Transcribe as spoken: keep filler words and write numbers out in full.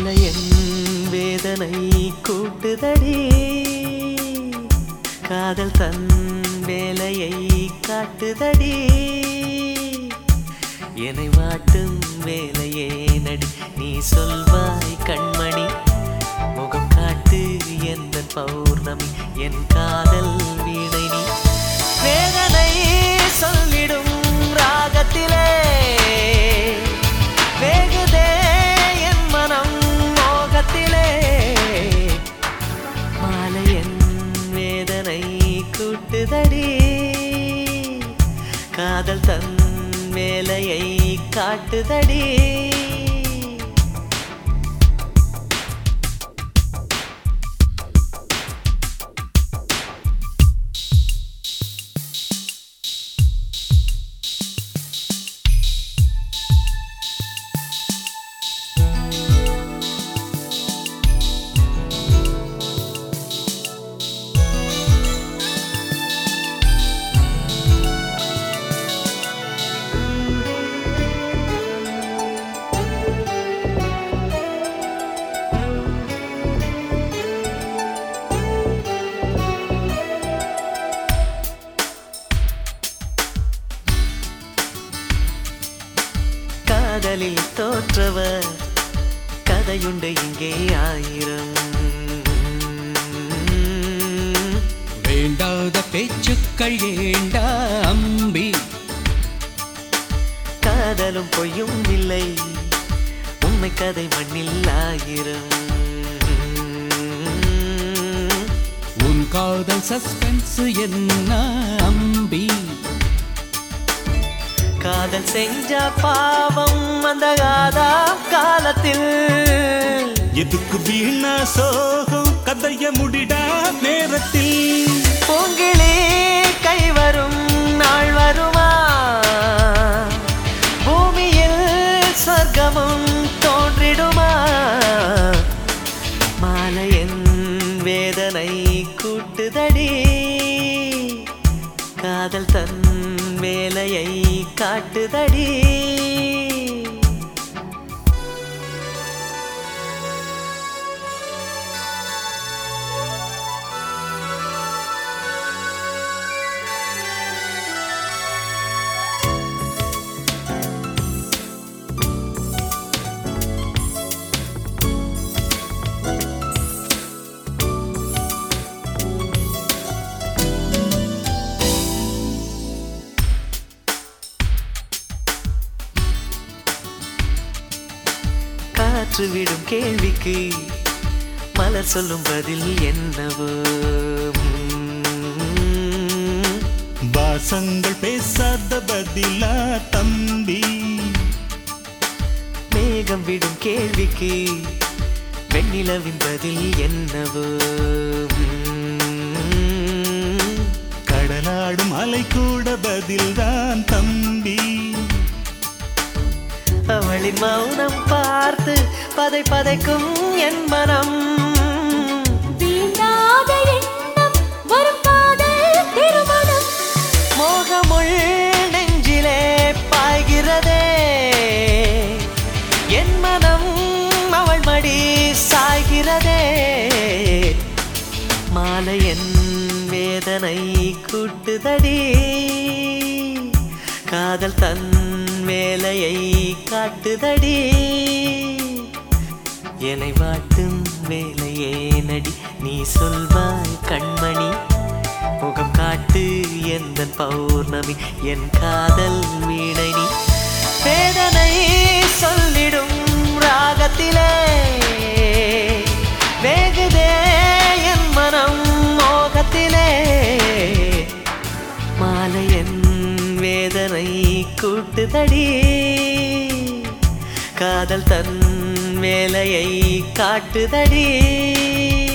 மாலை என் வேதனை கூட்டுதடி காதல் தன் வேலையை காட்டுதடி என்னை வாட்டும் வேலையே நடி நீ சொல்வாய் கண்மணி முகம் காட்டு எந்த பௌர்ணமி என் காதல் வீணை நீ வேதனை சொல்லிடும் ராகத்திலே வேகுதே என் மனம் மோகத்திலே மாலை என் வேதனை கூட்டுதடி காதல் தன் வேலையை காட்டுதடி காதலில் தோற்றவர் கதையுண்டு இங்கே ஆயிரம் வேண்டாத பேச்சுக்கள் ஏண்டா அம்பி காதலும் பொய்யும் இல்லை உண்மை கதை மண்ணில் ஆயிரம் உன் காதல் சஸ்பென்ஸ் என்ன அம்பி காதல் செஞ்ச பாவம் அந்த காதா காலத்தில் எதுக்கு வீணா சோகம் கதைய முடிடா நேரத்தில் பூங்கிளி கை வரும் நாள் வருமா பூமியில் சொர்க்கமும் தோன்றிடுமா மாலை என் வேதனை கூட்டுதடி காதல் தன் வேலையை காட்டுதடி காற்று விடும் கேள்விக்கு மலர் சொல்லும் பதில் என்னவோ வாசங்கள் பேசாத பதிலா தம்பி மேகம் விடும் கேள்விக்கு வெண்ணிலவின் பதில் என்னவோ கடலாடும் அலை கூட பதில்தான் தம்பி அவளின் மௌனம் பார்த்து பதை பதைக்கும் என் மனம் தீண்டாத எண்ணம் வரும் காதல் திருமணம் மோகமுள் நெஞ்சிலே பாய்கிறதே என் மனம் அவள் மடி சாய்கிறதே மாலை என் வேதனை கூட்டுதடி காதல் தன் வேலையை காட்டுதடி என்னை வாட்டும் வேலையே நடி நீ சொல்வாய் கண்மணி முகம் காட்டு எந்த பௌர்ணமி என் காதல் வீணை நீ வேதனை சொல்லிடும் ராகத்திலே வேகுதே என் மனம் மோகத்திலே மாலை என் வேதனை கூட்டுதடி காதல் தன் வேலையை காட்டுதடி